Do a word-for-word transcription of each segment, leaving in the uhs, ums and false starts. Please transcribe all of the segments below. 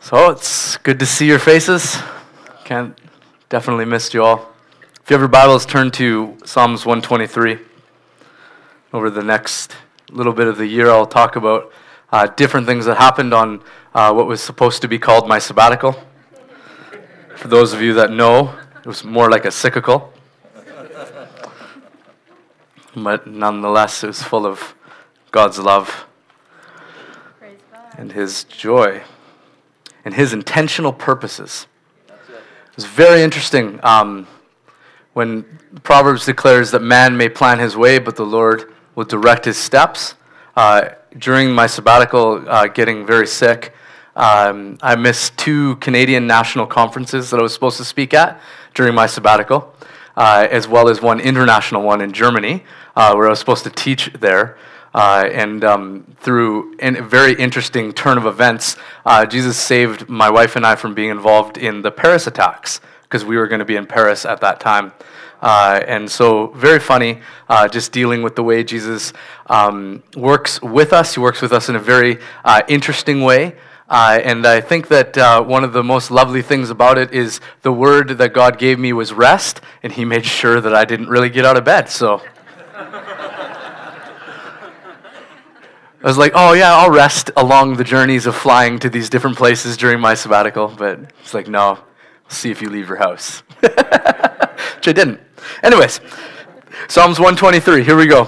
So it's good to see your faces. Can't definitely missed you all. If you have your Bibles, turn to Psalms one twenty-three. Over the next little bit of the year, I'll talk about uh, different things that happened on uh, what was supposed to be called my sabbatical. For those of you that know, it was more like a cyclical. But nonetheless, it was full of God's love and His joy and His intentional purposes. It was very interesting um, when Proverbs declares that man may plan his way, but the Lord will direct his steps. Uh, during my sabbatical, uh, getting very sick, um, I missed two Canadian national conferences that I was supposed to speak at during my sabbatical, uh, as well as one international one in Germany, uh, where I was supposed to teach there. Uh, and um, through a very interesting turn of events, uh, Jesus saved my wife and I from being involved in the Paris attacks, because we were going to be in Paris at that time. Uh, and so very funny, uh, just dealing with the way Jesus um, works with us. He works with us in a very uh, interesting way. Uh, and I think that uh, one of the most lovely things about it is the word that God gave me was rest, and He made sure that I didn't really get out of bed. So I was like, oh yeah, I'll rest along the journeys of flying to these different places during my sabbatical. But it's like, no, we'll see if you leave your house. Which I didn't. Anyways, Psalms one twenty-three, here we go.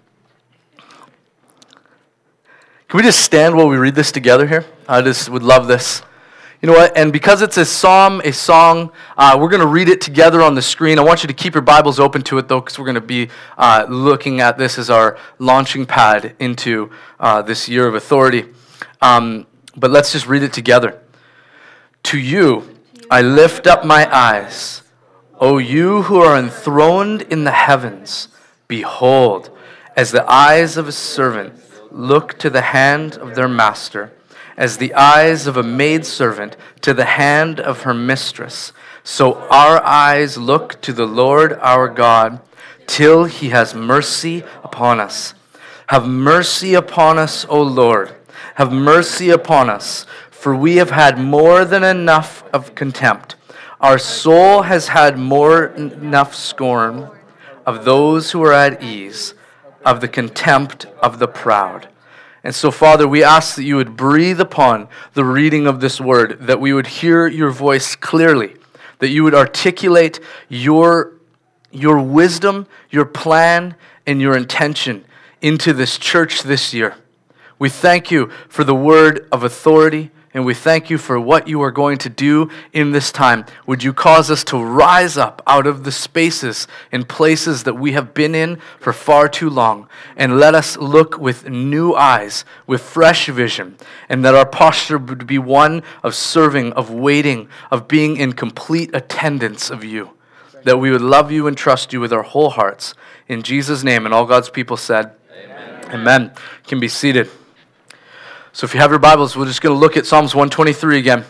Can we just stand while we read this together here? I just would love this. You know what? And because it's a psalm, a song, uh, we're going to read it together on the screen. I want you to keep your Bibles open to it, though, because we're going to be uh, looking at this as our launching pad into uh, this year of authority. Um, but let's just read it together. To you I lift up my eyes, O you who are enthroned in the heavens. Behold, as the eyes of a servant look to the hand of their master, as the eyes of a maidservant to the hand of her mistress, so our eyes look to the Lord our God, till He has mercy upon us. Have mercy upon us, O Lord. Have mercy upon us, for we have had more than enough of contempt. Our soul has had more than enough scorn of those who are at ease, of the contempt of the proud. And so, Father, we ask that you would breathe upon the reading of this word, that we would hear your voice clearly, that you would articulate your, your wisdom, your plan, and your intention into this church this year. We thank you for the word of authority, and we thank you for what you are going to do in this time. Would you cause us to rise up out of the spaces and places that we have been in for far too long, and let us look with new eyes, with fresh vision, and that our posture would be one of serving, of waiting, of being in complete attendance of you, that we would love you and trust you with our whole hearts. In Jesus' name, and all God's people said, Amen. Amen. You can be seated. So if you have your Bibles, we're just going to look at Psalms one twenty-three again.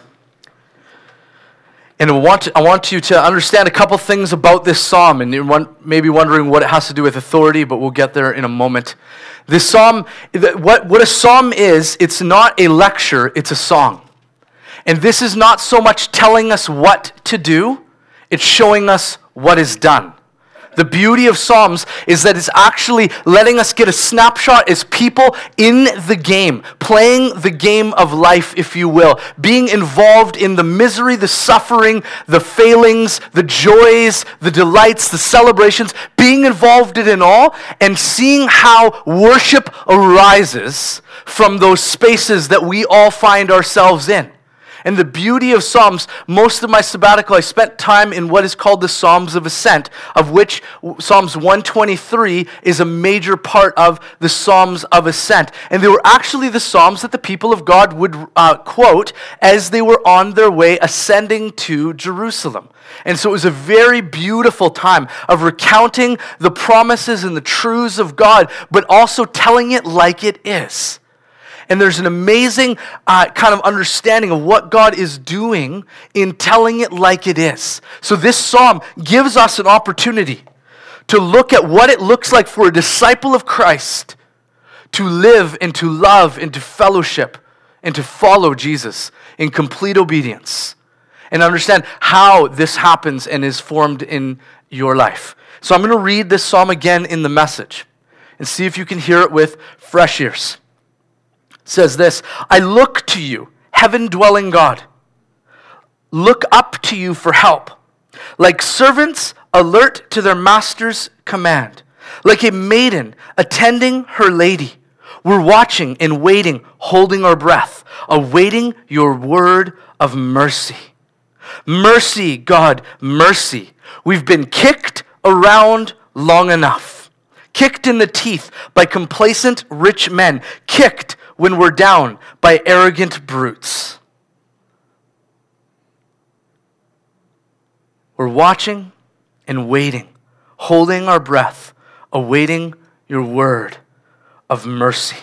And I want, to, I want you to understand a couple things about this psalm, and you're maybe wondering what it has to do with authority, but we'll get there in a moment. This psalm, what, what a psalm is, it's not a lecture, it's a song. And this is not so much telling us what to do, it's showing us what is done. The beauty of Psalms is that it's actually letting us get a snapshot as people in the game, playing the game of life, if you will, being involved in the misery, the suffering, the failings, the joys, the delights, the celebrations, being involved in it all, and seeing how worship arises from those spaces that we all find ourselves in. And the beauty of Psalms, most of my sabbatical, I spent time in what is called the Psalms of Ascent, of which Psalms one twenty-three is a major part of the Psalms of Ascent. And they were actually the Psalms that the people of God would uh, quote as they were on their way ascending to Jerusalem. And so it was a very beautiful time of recounting the promises and the truths of God, but also telling it like it is. And there's an amazing uh, kind of understanding of what God is doing in telling it like it is. So this psalm gives us an opportunity to look at what it looks like for a disciple of Christ to live and to love and to fellowship and to follow Jesus in complete obedience, and understand how this happens and is formed in your life. So I'm going to read this psalm again in the Message and see if you can hear it with fresh ears. It says this, I look to you, heaven-dwelling God. Look up to you for help. Like servants alert to their master's command. Like a maiden attending her lady. We're watching and waiting, holding our breath, awaiting your word of mercy. Mercy, God, mercy. We've been kicked around long enough. Kicked in the teeth by complacent rich men. Kicked when we're down by arrogant brutes. We're watching and waiting, holding our breath, awaiting your word of mercy.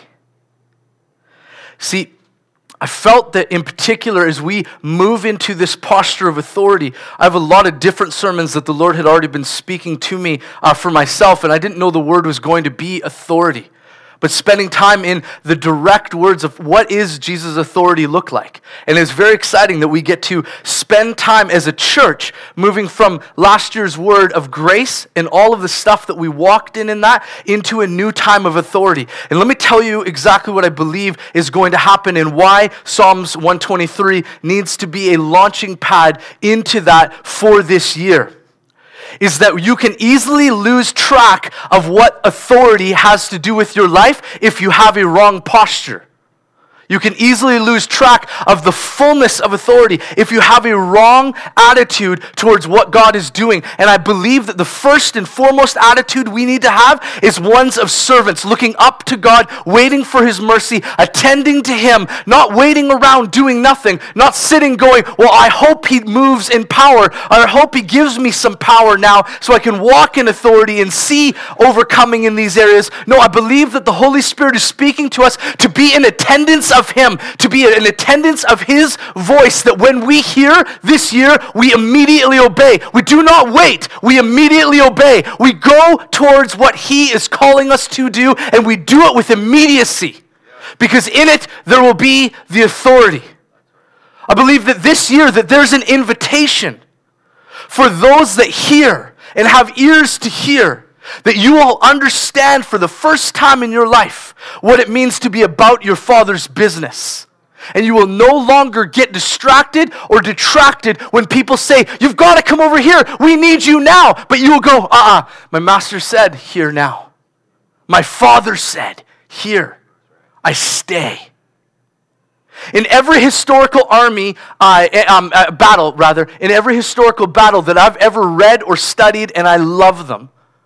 See, I felt that in particular as we move into this posture of authority, I have a lot of different sermons that the Lord had already been speaking to me uh, for myself, and I didn't know the word was going to be authority. But spending time in the direct words of what is Jesus' authority look like. And it's very exciting that we get to spend time as a church moving from last year's word of grace and all of the stuff that we walked in in that into a new time of authority. And let me tell you exactly what I believe is going to happen and why Psalms one twenty-three needs to be a launching pad into that for this year. Is that you can easily lose track of what authority has to do with your life if you have a wrong posture. You can easily lose track of the fullness of authority if you have a wrong attitude towards what God is doing. And I believe that the first and foremost attitude we need to have is ones of servants, looking up to God, waiting for his mercy, attending to him, not waiting around doing nothing, not sitting going, well, I hope he moves in power. I hope he gives me some power now so I can walk in authority and see overcoming in these areas. No, I believe that the Holy Spirit is speaking to us to be in attendance of him, to be in attendance of his voice, that when we hear this year, we immediately obey. We do not wait. We immediately obey. We go towards what he is calling us to do, and we do it with immediacy, because in it, there will be the authority. I believe that this year, that there's an invitation for those that hear and have ears to hear, that you will understand for the first time in your life what it means to be about your Father's business. And you will no longer get distracted or detracted when people say, you've got to come over here, we need you now. But you will go, uh-uh, my master said, here now. My Father said, here, I stay. In every historical army, uh, um, uh, battle rather, in every historical battle that I've ever read or studied, and I love them,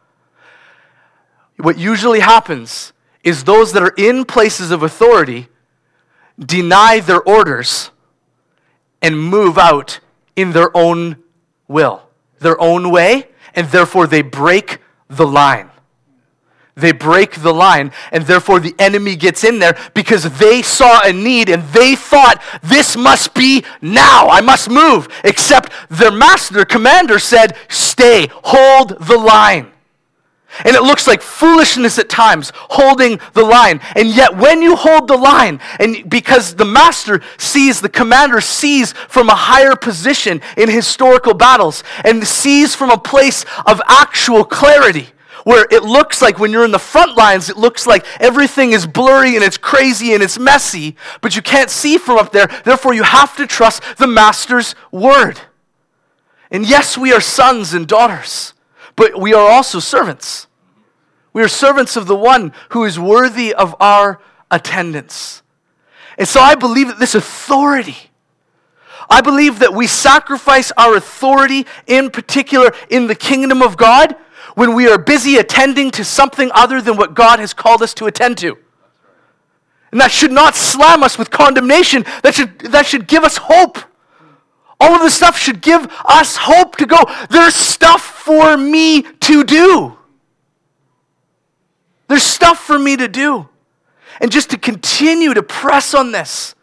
what usually happens is those that are in places of authority deny their orders and move out in their own will, their own way, and therefore they break the line. They break the line, and therefore the enemy gets in there because they saw a need and they thought, this must be now, I must move. Except their master, their commander said, stay, hold the line. And it looks like foolishness at times, holding the line. And yet when you hold the line, and because the master sees, the commander sees from a higher position in historical battles, and sees from a place of actual clarity, where it looks like when you're in the front lines, it looks like everything is blurry and it's crazy and it's messy, but you can't see from up there. Therefore, you have to trust the master's word. And yes, we are sons and daughters, but we are also servants. We are servants of the one who is worthy of our attendance. And so I believe that this authority, I believe that we sacrifice our authority, in particular in the kingdom of God, when we are busy attending to something other than what God has called us to attend to. And that should not slam us with condemnation. That should, that should give us hope. All of this stuff should give us hope to go, there's stuff for me to do. There's stuff for me to do. And just to continue to press on this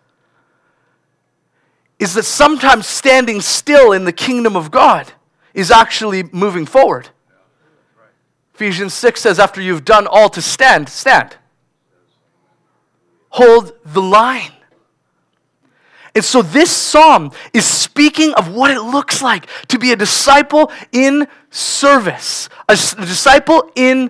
is that sometimes standing still in the kingdom of God is actually moving forward. Ephesians six says, after you've done all to stand, stand. Hold the line. And so this psalm is speaking of what it looks like to be a disciple in service, a, s- a disciple in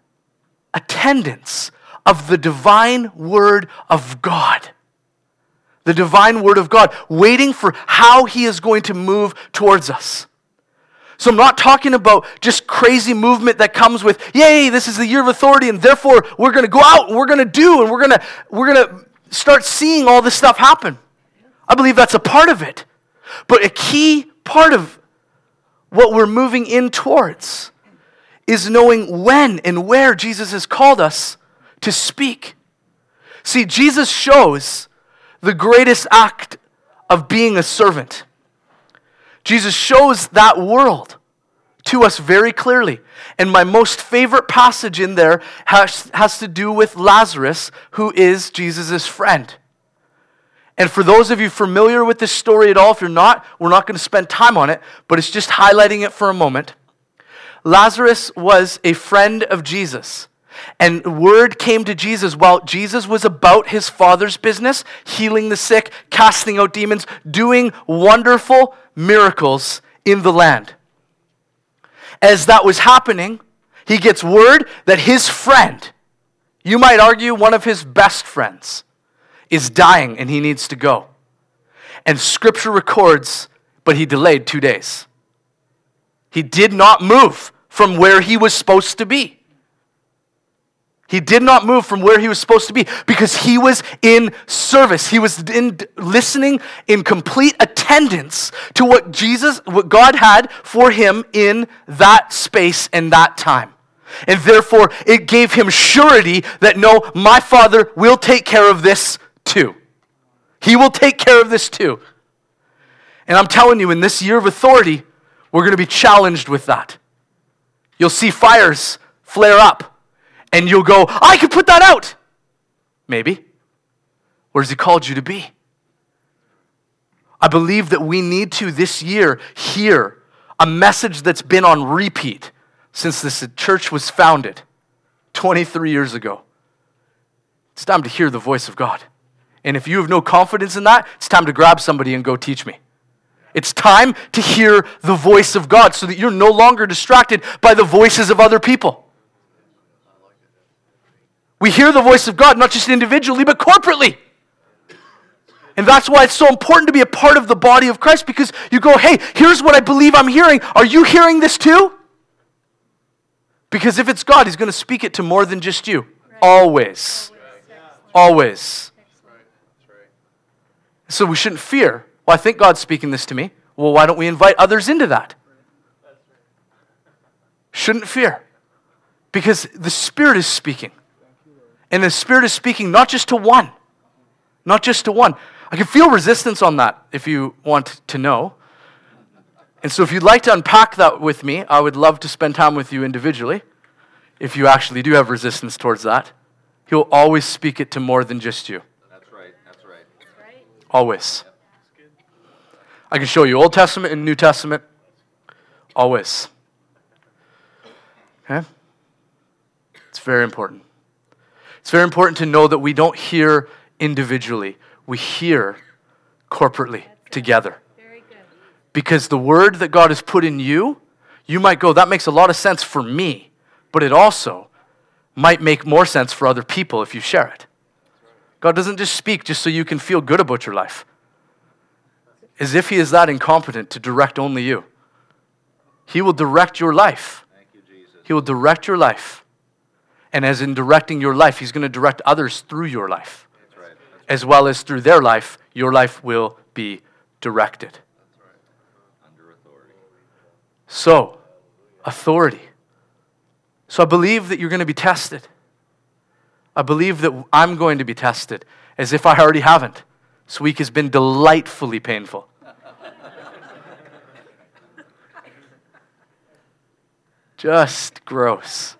attendance of the divine word of God. The divine word of God, waiting for how he is going to move towards us. So I'm not talking about just crazy movement that comes with, yay, this is the year of authority, and therefore we're going to go out and we're going to do, and we're going to we're going to start seeing all this stuff happen. I believe that's a part of it. But a key part of what we're moving in towards is knowing when and where Jesus has called us to speak. See, Jesus shows the greatest act of being a servant. Jesus shows that world to us very clearly. And my most favorite passage in there has, has to do with Lazarus, who is Jesus' friend. And for those of you familiar with this story at all, if you're not, we're not going to spend time on it, but it's just highlighting it for a moment. Lazarus was a friend of Jesus. And word came to Jesus while Jesus was about his Father's business, healing the sick, casting out demons, doing wonderful miracles in the land. As that was happening, he gets word that his friend, you might argue one of his best friends, is dying and he needs to go. And Scripture records, but he delayed two days. He did not move from where he was supposed to be. He did not move from where he was supposed to be because he was in service. He was in listening in complete attendance to what Jesus, what God had for him in that space and that time. And therefore, it gave him surety that no, my Father will take care of this too. He will take care of this too. And I'm telling you, in this year of authority, we're going to be challenged with that. You'll see fires flare up. And you'll go, I can put that out. Maybe. Where has he called you to be? I believe that we need to, this year, hear a message that's been on repeat since this church was founded twenty-three years ago. It's time to hear the voice of God. And if you have no confidence in that, it's time to grab somebody and go teach me. It's time to hear the voice of God so that you're no longer distracted by the voices of other people. We hear the voice of God, not just individually, but corporately. And that's why it's so important to be a part of the body of Christ, because you go, hey, here's what I believe I'm hearing. Are you hearing this too? Because if it's God, he's going to speak it to more than just you. Right. Always. Always. So we shouldn't fear. Well, I think God's speaking this to me. Well, why don't we invite others into that? Shouldn't fear. Because the Spirit is speaking. And the Spirit is speaking not just to one. Not just to one. I can feel resistance on that if you want to know. And so if you'd like to unpack that with me, I would love to spend time with you individually. If you actually do have resistance towards that. He'll always speak it to more than just you. That's right. That's right. Always. I can show you Old Testament and New Testament. Always. Okay? It's very important. It's very important to know that we don't hear individually. We hear corporately together. Very good. Because the word that God has put in you, you might go, that makes a lot of sense for me, but it also might make more sense for other people if you share it. God doesn't just speak just so you can feel good about your life. As if he is that incompetent to direct only you. He will direct your life. Thank you, Jesus. He will direct your life. And as in directing your life, he's going to direct others through your life. That's right. That's As well as through their life, your life will be directed. That's right. Under authority. So, authority. So I believe that you're going to be tested. I believe that I'm going to be tested, as if I already haven't. This week has been delightfully painful. Just gross.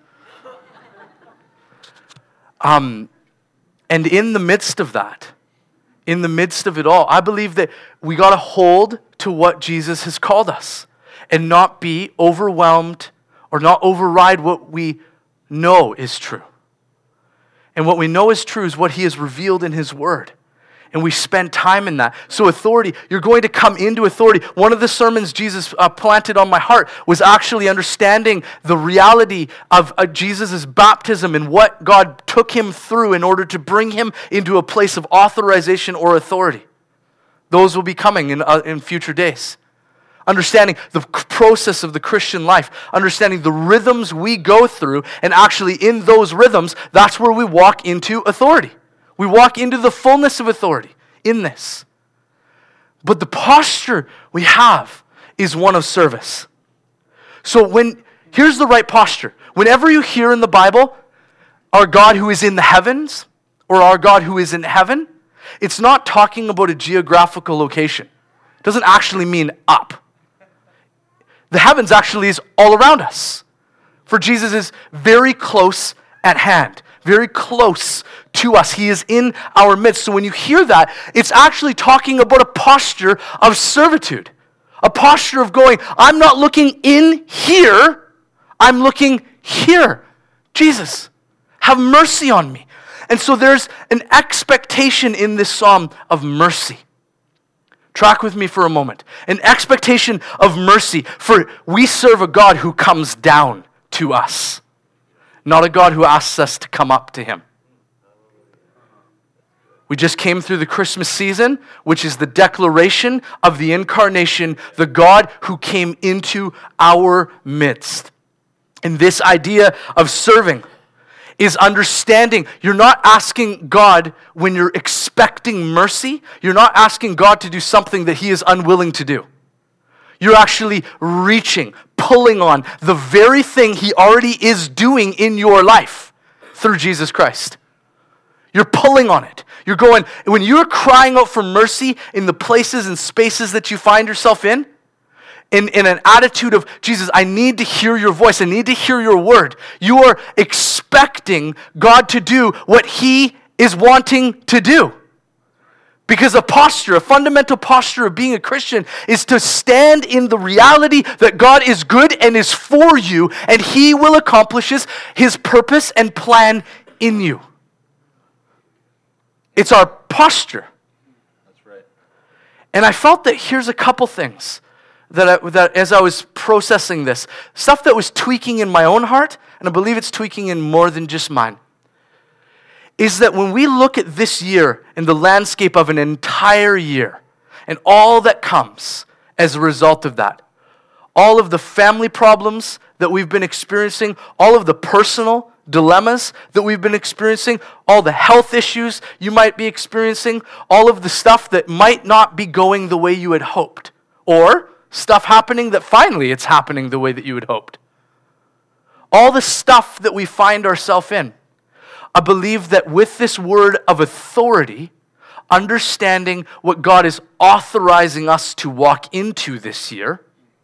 Um, and in the midst of that, in the midst of it all, I believe that we got to hold to what Jesus has called us and not be overwhelmed or not override what we know is true. And what we know is true is what he has revealed in his word. And we spend time in that. So authority, you're going to come into authority. One of the sermons Jesus uh, planted on my heart was actually understanding the reality of uh, Jesus' baptism and what God took him through in order to bring him into a place of authorization or authority. Those will be coming in, uh, in future days. Understanding the process of the Christian life, understanding the rhythms we go through, and actually in those rhythms, that's where we walk into authority. We walk into the fullness of authority in this. But the posture we have is one of service. So when, here's the right posture. Whenever you hear in the Bible, our God who is in the heavens, or our God who is in heaven, it's not talking about a geographical location. It doesn't actually mean up. The heavens actually is all around us. For Jesus is very close at hand, very close to us. He is in our midst. So when you hear that, it's actually talking about a posture of servitude, a posture of going, I'm not looking in here, I'm looking here. Jesus, have mercy on me. And so there's an expectation in this psalm of mercy. Track with me for a moment. An expectation of mercy, for we serve a God who comes down to us, not a God who asks us to come up to him. We just came through the Christmas season, which is the declaration of the incarnation, the God who came into our midst. And this idea of serving is understanding you're not asking God when you're expecting mercy, you're not asking God to do something that he is unwilling to do. You're actually reaching, pulling on the very thing he already is doing in your life through Jesus Christ. You're pulling on it. You're going, when you're crying out for mercy in the places and spaces that you find yourself in, In, in an attitude of, Jesus, I need to hear your voice. I need to hear your word. You are expecting God to do what he is wanting to do. Because a posture, a fundamental posture of being a Christian is to stand in the reality that God is good and is for you, and he will accomplish his, his purpose and plan in you. It's our posture. That's right. And I felt that here's a couple things. That, I, that as I was processing this, stuff that was tweaking in my own heart, and I believe it's tweaking in more than just mine, is that when we look at this year and the landscape of an entire year, and all that comes as a result of that, all of the family problems that we've been experiencing, all of the personal dilemmas that we've been experiencing, all the health issues you might be experiencing, all of the stuff that might not be going the way you had hoped, or stuff happening that finally it's happening the way that you had hoped. All the stuff that we find ourselves in. I believe that with this word of authority, understanding what God is authorizing us to walk into this year,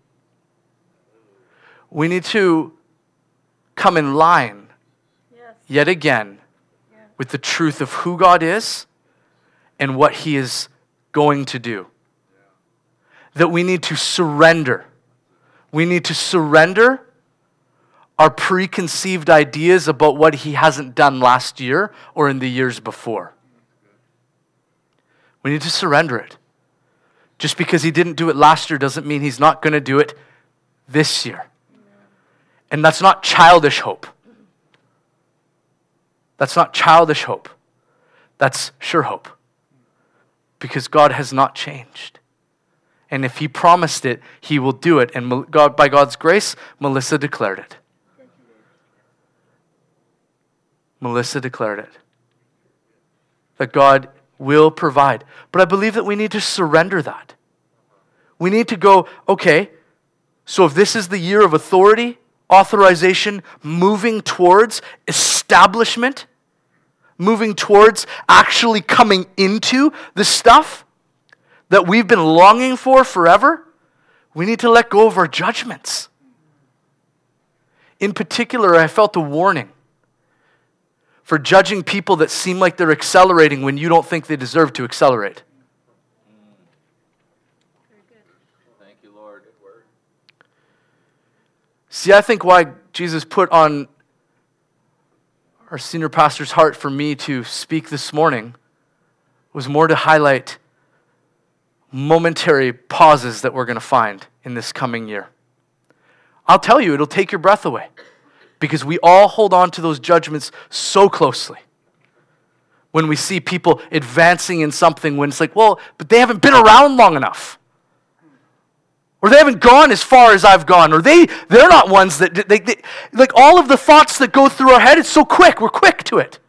we need to come in line yes. yet again yeah. with the truth of who God is and what he is going to do. That we need to surrender. We need to surrender our preconceived ideas about what he hasn't done last year or in the years before. We need to surrender it. Just because he didn't do it last year doesn't mean he's not going to do it this year. And that's not childish hope. That's not childish hope. That's sure hope. Because God has not changed. And if he promised it, he will do it. And God, by God's grace, Melissa declared it. Melissa declared it. That God will provide. But I believe that we need to surrender that. We need to go, okay, so if this is the year of authority, authorization, moving towards establishment, moving towards actually coming into the stuff that we've been longing for forever, we need to let go of our judgments. In particular, I felt a warning for judging people that seem like they're accelerating when you don't think they deserve to accelerate. Thank you, Lord. See, I think why Jesus put on our senior pastor's heart for me to speak this morning was more to highlight momentary pauses that we're going to find in this coming year. I'll tell you, it'll take your breath away because we all hold on to those judgments so closely. When we see people advancing in something when it's like, well, but they haven't been around long enough. Or they haven't gone as far as I've gone. Or they, they're not ones that, they, they, like all of the thoughts that go through our head, it's so quick. We're quick to it.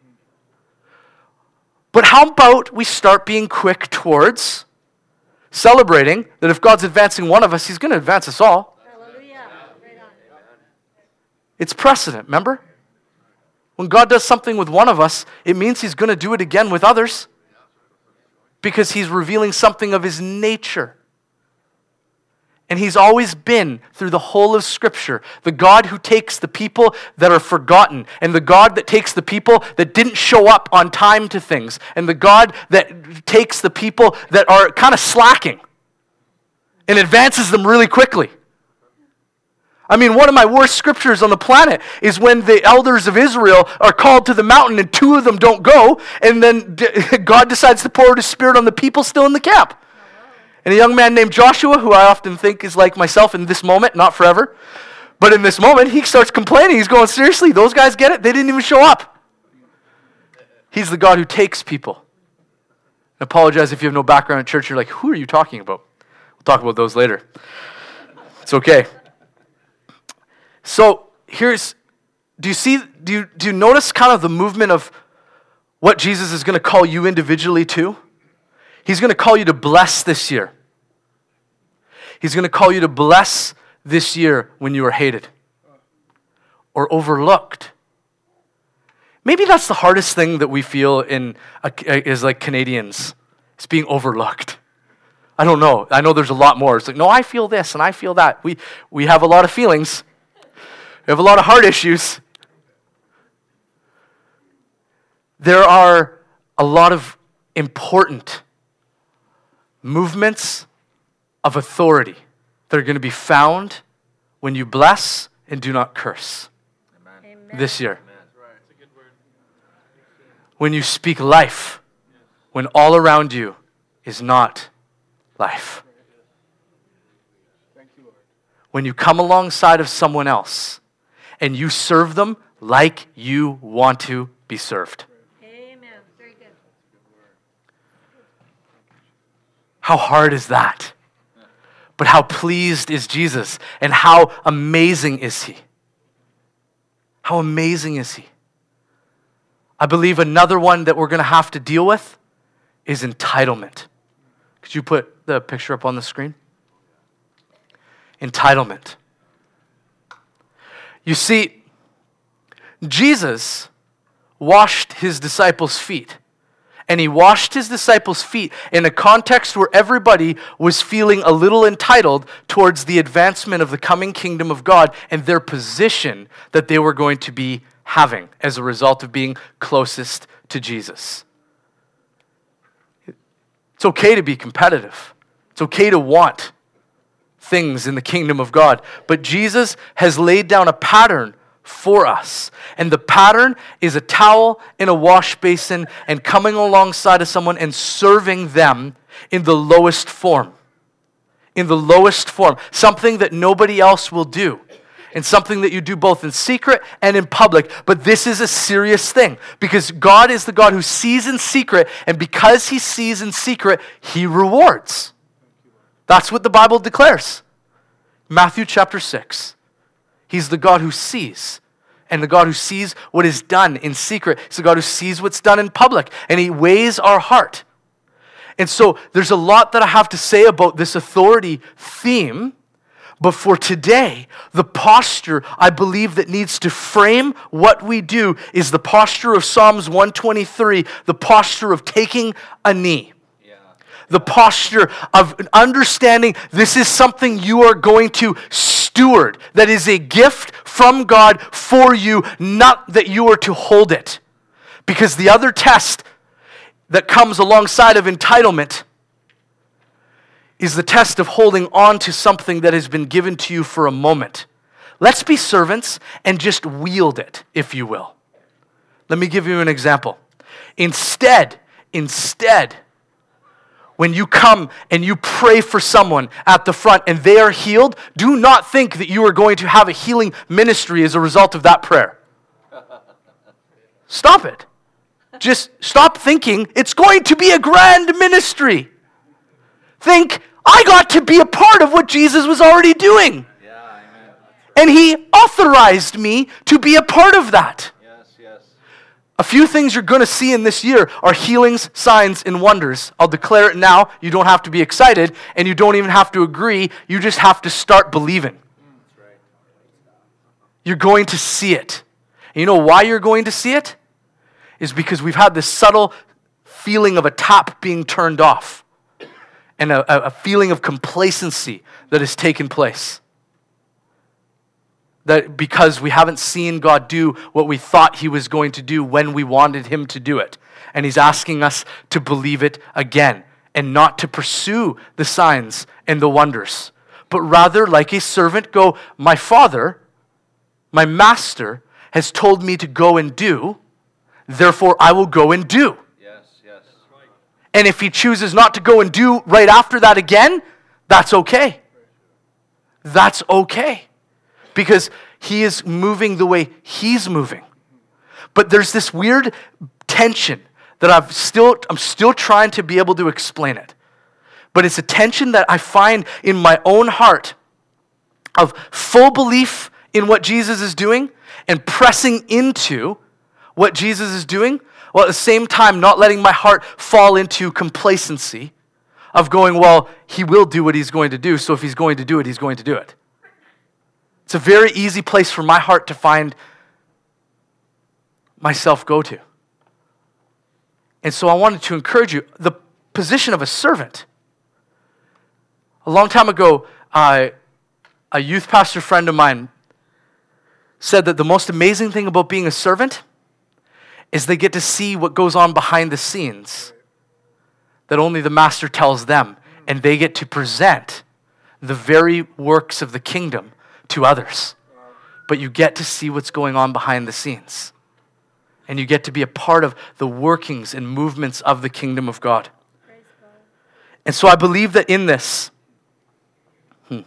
But how about we start being quick towards celebrating that if God's advancing one of us, He's going to advance us all. Hallelujah. Right on. It's precedent, remember? When God does something with one of us, it means He's going to do it again with others because He's revealing something of His nature. And He's always been, through the whole of Scripture, the God who takes the people that are forgotten, and the God that takes the people that didn't show up on time to things, and the God that takes the people that are kind of slacking and advances them really quickly. I mean, one of my worst scriptures on the planet is when the elders of Israel are called to the mountain and two of them don't go, and then God decides to pour out His Spirit on the people still in the camp. And a young man named Joshua, who I often think is like myself in this moment, not forever, but in this moment, he starts complaining. He's going, seriously, those guys get it? They didn't even show up. He's the God who takes people. I apologize if you have no background in church. You're like, who are you talking about? We'll talk about those later. It's okay. So here's, do you see, do you, do you notice kind of the movement of what Jesus is going to call you individually to? He's going to call you to bless this year. He's going to call you to bless this year when you are hated or overlooked. Maybe that's the hardest thing that we feel in is like Canadians. It's being overlooked. I don't know. I know there's a lot more. It's like, no, I feel this and I feel that. We we have a lot of feelings. We have a lot of heart issues. There are a lot of important movements of authority that are going to be found when you bless and do not curse. Amen. This year. Amen. That's a good word. When you speak life, when all around you is not life. Thank you, Lord. When you come alongside of someone else and you serve them like you want to be served. Amen. Very good. How hard is that? But how pleased is Jesus? And how amazing is He? How amazing is He? I believe another one that we're going to have to deal with is entitlement. Could you put the picture up on the screen? Entitlement. You see, Jesus washed His disciples' feet. And He washed His disciples' feet in a context where everybody was feeling a little entitled towards the advancement of the coming kingdom of God and their position that they were going to be having as a result of being closest to Jesus. It's okay to be competitive. It's okay to want things in the kingdom of God. But Jesus has laid down a pattern for us. And the pattern is a towel in a wash basin and coming alongside of someone and serving them in the lowest form. In the lowest form. Something that nobody else will do. And something that you do both in secret and in public. But this is a serious thing. Because God is the God who sees in secret. And because He sees in secret, He rewards. That's what the Bible declares. Matthew chapter six. He's the God who sees. And the God who sees what is done in secret. He's the God who sees what's done in public. And He weighs our heart. And so there's a lot that I have to say about this authority theme. But for today, the posture I believe that needs to frame what we do is the posture of Psalms one twenty-three, the posture of taking a knee. The posture of understanding this is something you are going to steward, that is a gift from God for you, not that you are to hold it. Because the other test that comes alongside of entitlement is the test of holding on to something that has been given to you for a moment. Let's be servants and just wield it, if you will. Let me give you an example. Instead, Instead, when you come and you pray for someone at the front and they are healed, do not think that you are going to have a healing ministry as a result of that prayer. Stop it. Just stop thinking it's going to be a grand ministry. Think, I got to be a part of what Jesus was already doing. Yeah, amen. And he authorized me to be a part of that. Yes, yes. A few things you're going to see in this year are healings, signs, and wonders. I'll declare it now. You don't have to be excited, and you don't even have to agree. You just have to start believing. That's right. You're going to see it. And you know why you're going to see it? Is because we've had this subtle feeling of a tap being turned off and a, a feeling of complacency that has taken place. That because we haven't seen God do what we thought he was going to do when we wanted him to do it. And he's asking us to believe it again and not to pursue the signs and the wonders, but rather like a servant go, my father, my master has told me to go and do, therefore I will go and do. Yes, yes. And if he chooses not to go and do right after that again, that's okay. That's okay. Because he is moving the way he's moving. But there's this weird tension that I've still, I'm still trying to be able to explain it. But it's a tension that I find in my own heart of full belief in what Jesus is doing and pressing into what Jesus is doing, while at the same time not letting my heart fall into complacency of going, well, he will do what he's going to do, so if he's going to do it, he's going to do it. It's a very easy place for my heart to find myself go to. And so I wanted to encourage you, the position of a servant. A long time ago, uh, a youth pastor friend of mine said that the most amazing thing about being a servant is they get to see what goes on behind the scenes that only the master tells them, and they get to present the very works of the kingdom to others. But you get to see what's going on behind the scenes. And you get to be a part of the workings and movements of the kingdom of God. Praise God. And so I believe that in this, hmm,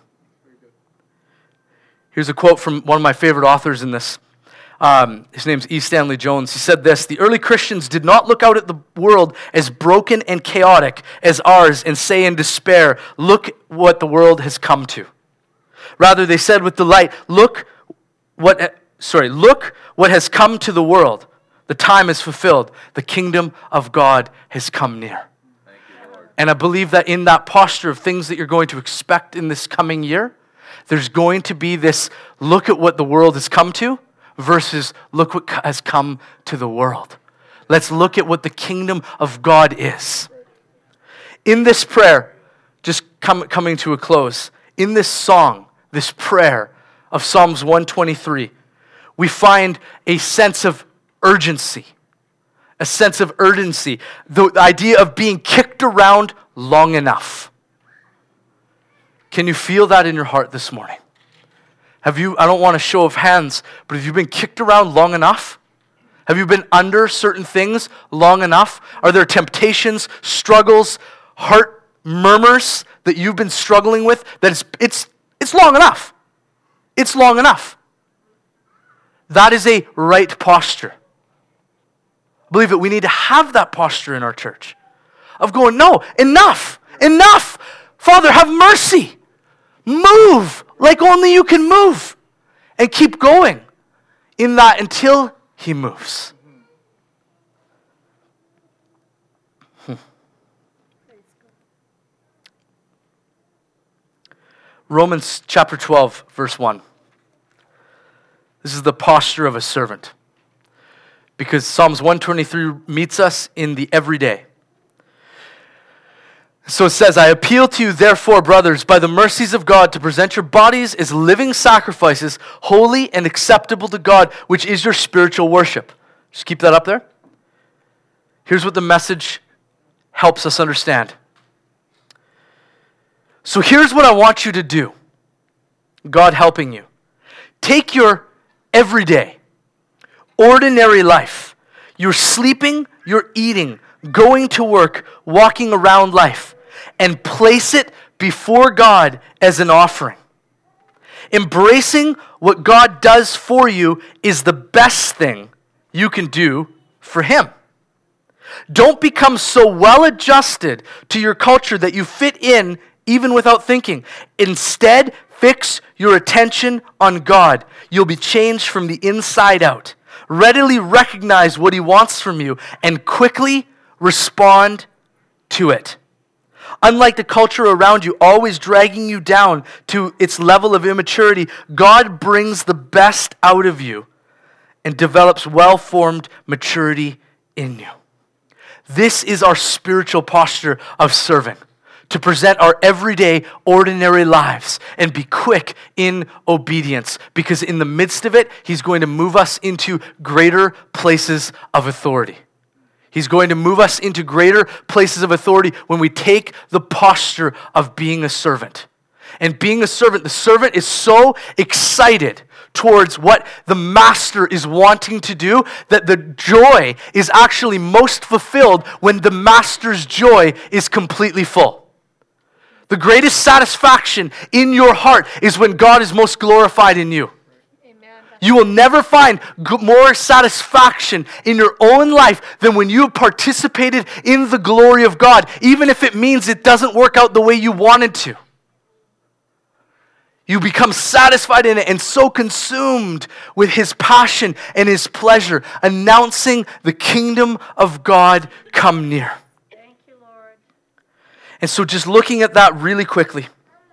here's a quote from one of my favorite authors in this. Um, his name's E. Stanley Jones. He said this: the early Christians did not look out at the world as broken and chaotic as ours and say in despair, look what the world has come to. Rather, they said with delight, look what, sorry, look what has come to the world. The time is fulfilled. The kingdom of God has come near. Thank you, Lord. And I believe that in that posture of things that you're going to expect in this coming year, there's going to be this look at what the world has come to versus look what has come to the world. Let's look at what the kingdom of God is. In this prayer, just come, coming to a close, in this song, this prayer of Psalms one twenty-three, we find a sense of urgency. A sense of urgency. The idea of being kicked around long enough. Can you feel that in your heart this morning? Have you, I don't want a show of hands, but have you been kicked around long enough? Have you been under certain things long enough? Are there temptations, struggles, heart murmurs that you've been struggling with that it's, it's, it's long enough? It's long enough. That is a right posture. I believe that we need to have that posture in our church of going, no, enough, enough. Father, have mercy. Move like only you can move. And keep going in that until he moves. Hmm. Romans chapter twelve, verse one. This is the posture of a servant. Because Psalms one twenty-three meets us in the everyday. So it says, I appeal to you, therefore, brothers, by the mercies of God, to present your bodies as living sacrifices, holy and acceptable to God, which is your spiritual worship. Just keep that up there. Here's what the message helps us understand. So here's what I want you to do. God helping you. Take your everyday, ordinary life. You're sleeping, you're eating, going to work, walking around life, and place it before God as an offering. Embracing what God does for you is the best thing you can do for Him. Don't become so well adjusted to your culture that you fit in even without thinking. Instead, fix your attention on God. You'll be changed from the inside out. Readily recognize what He wants from you and quickly respond to it. Unlike the culture around you always dragging you down to its level of immaturity, God brings the best out of you and develops well-formed maturity in you. This is our spiritual posture of serving, to present our everyday, ordinary lives and be quick in obedience, because in the midst of it, He's going to move us into greater places of authority. He's going to move us into greater places of authority when we take the posture of being a servant. And being a servant, the servant is so excited towards what the master is wanting to do that the joy is actually most fulfilled when the master's joy is completely full. The greatest satisfaction in your heart is when God is most glorified in you. You will never find more satisfaction in your own life than when you have participated in the glory of God, even if it means it doesn't work out the way you wanted to. You become satisfied in it and so consumed with His passion and His pleasure, announcing the kingdom of God come near. Thank you, Lord. And so just looking at that really quickly,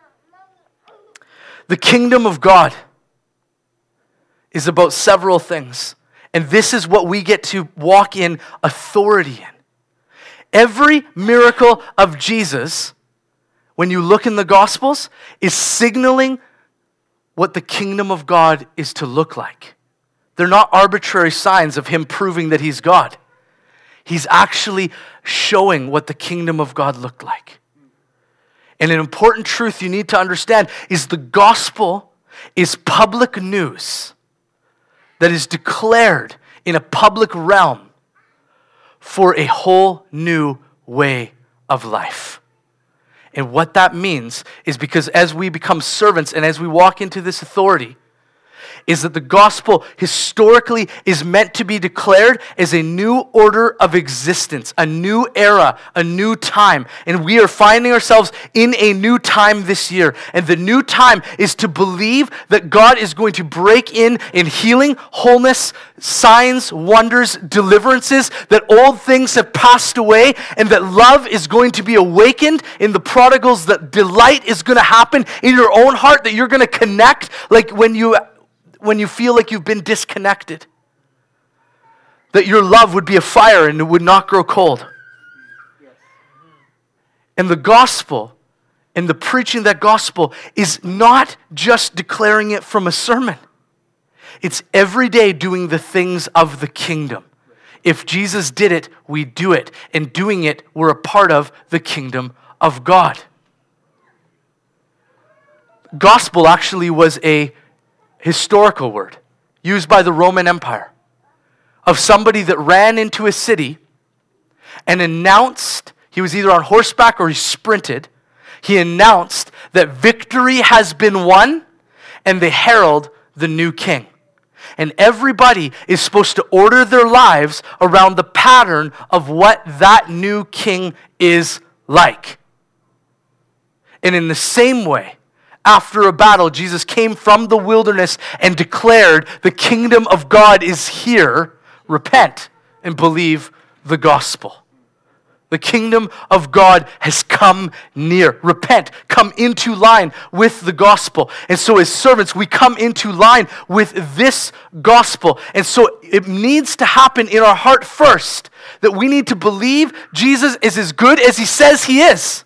the kingdom of God is about several things. And this is what we get to walk in authority in. Every miracle of Jesus, when you look in the Gospels, is signaling what the kingdom of God is to look like. They're not arbitrary signs of Him proving that He's God. He's actually showing what the kingdom of God looked like. And an important truth you need to understand is the gospel is public news that is declared in a public realm for a whole new way of life. And what that means is because as we become servants and as we walk into this authority, is that the gospel historically is meant to be declared as a new order of existence, a new era, a new time. And we are finding ourselves in a new time this year. And the new time is to believe that God is going to break in in healing, wholeness, signs, wonders, deliverances, that old things have passed away, and that love is going to be awakened in the prodigals, that delight is going to happen in your own heart, that you're going to connect like when you when you feel like you've been disconnected. That your love would be a fire and it would not grow cold. And the gospel and the preaching of that gospel is not just declaring it from a sermon. It's every day doing the things of the kingdom. If Jesus did it, we do it. And doing it, we're a part of the kingdom of God. Gospel actually was a historical word used by the Roman Empire of somebody that ran into a city and announced, he was either on horseback or he sprinted, he announced that victory has been won and they herald the new king. And everybody is supposed to order their lives around the pattern of what that new king is like. And in the same way, after a battle, Jesus came from the wilderness and declared, the kingdom of God is here. Repent and believe the gospel. The kingdom of God has come near. Repent. Come into line with the gospel. And so as servants, we come into line with this gospel. And so it needs to happen in our heart first, that we need to believe Jesus is as good as He says He is.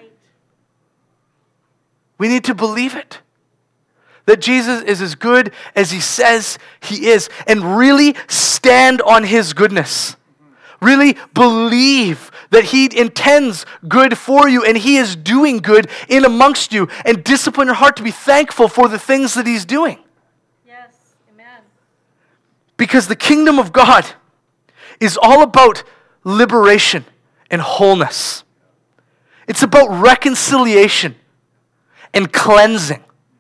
We need to believe it. That Jesus is as good as He says He is. And really stand on His goodness. Really believe that He intends good for you and He is doing good in amongst you. And discipline your heart to be thankful for the things that He's doing. Yes, amen. Because the kingdom of God is all about liberation and wholeness. It's about reconciliation and cleansing.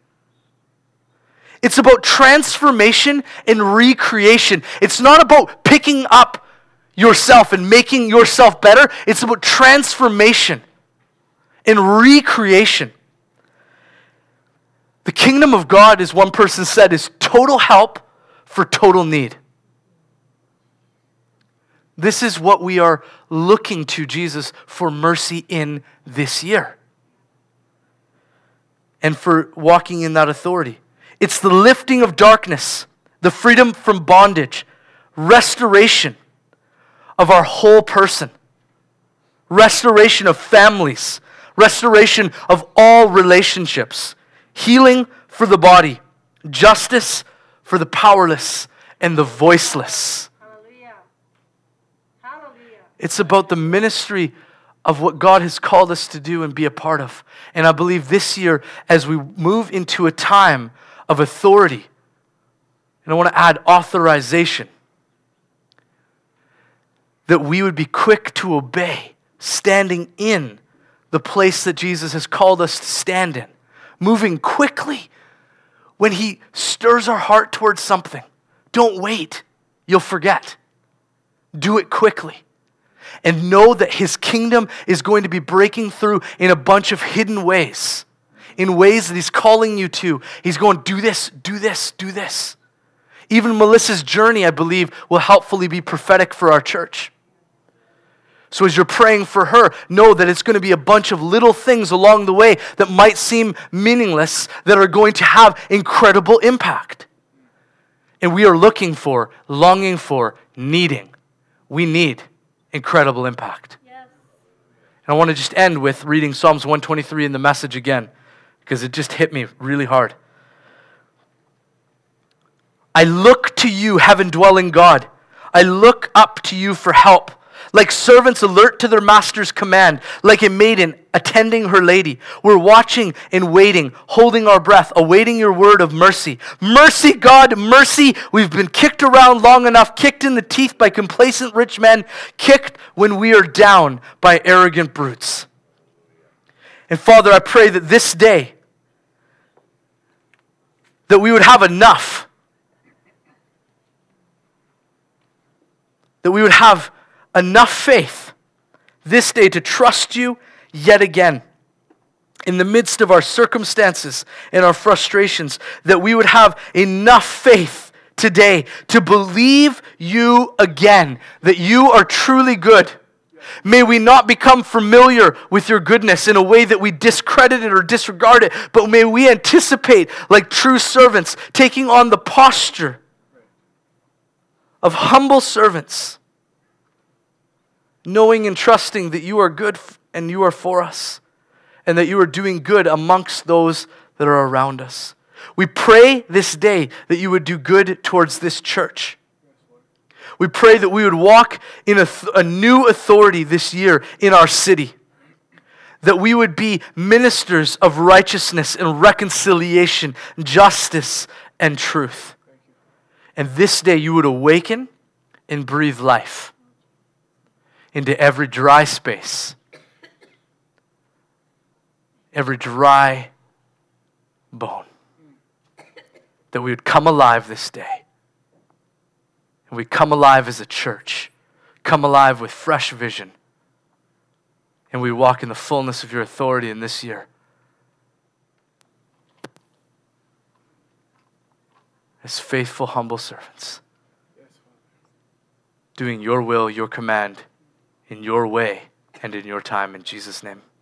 It's about transformation and recreation. It's not about picking up yourself and making yourself better. It's about transformation and recreation. The kingdom of God, as one person said, is total help for total need. This is what we are looking to Jesus for mercy in this year. And for walking in that authority. It's the lifting of darkness, the freedom from bondage, restoration of our whole person, restoration of families, restoration of all relationships, healing for the body, justice for the powerless and the voiceless. Hallelujah. Hallelujah. It's about the ministry of what God has called us to do and be a part of. And I believe this year, as we move into a time of authority, and I want to add authorization, that we would be quick to obey, standing in the place that Jesus has called us to stand in, moving quickly when He stirs our heart towards something. Don't wait. You'll forget. Do it quickly. And know that His kingdom is going to be breaking through in a bunch of hidden ways, in ways that He's calling you to. He's going, do this, do this, do this. Even Melissa's journey, I believe, will helpfully be prophetic for our church. So as you're praying for her, know that it's going to be a bunch of little things along the way that might seem meaningless that are going to have incredible impact. And we are looking for, longing for, needing. We need incredible impact. Yes. And I want to just end with reading Psalms one twenty-three in the Message again, because it just hit me really hard. I look to you, heaven-dwelling God. I look up to you for help. Like servants alert to their master's command, like a maiden attending her lady. We're watching and waiting, holding our breath, awaiting your word of mercy. Mercy, God, mercy. We've been kicked around long enough, kicked in the teeth by complacent rich men, kicked when we are down by arrogant brutes. And Father, I pray that this day, that we would have enough, that we would have enough faith this day to trust you yet again in the midst of our circumstances and our frustrations, that we would have enough faith today to believe you again, that you are truly good. May we not become familiar with your goodness in a way that we discredit it or disregard it, but may we anticipate, like true servants, taking on the posture of humble servants, knowing and trusting that you are good and you are for us, and that you are doing good amongst those that are around us. We pray this day that you would do good towards this church. We pray that we would walk in a, th- a new authority this year in our city, that we would be ministers of righteousness and reconciliation, justice and truth. And this day you would awaken and breathe life into every dry space, every dry bone, that we would come alive this day. And we come alive as a church, come alive with fresh vision, and we walk in the fullness of your authority in this year. As faithful, humble servants, doing your will, your command, in your way and in your time. In Jesus' name.